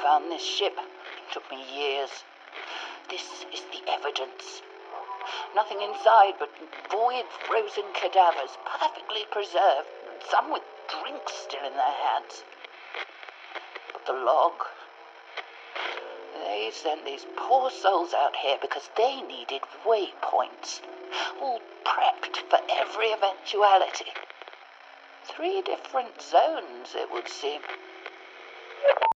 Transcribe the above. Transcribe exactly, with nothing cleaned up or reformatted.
found this ship. Took me years. This is the evidence. Nothing inside but void frozen cadavers, perfectly preserved, some with drinks still in their hands. But the log... They sent these poor souls out here because they needed waypoints, all prepped for every eventuality. Three different zones, it would seem.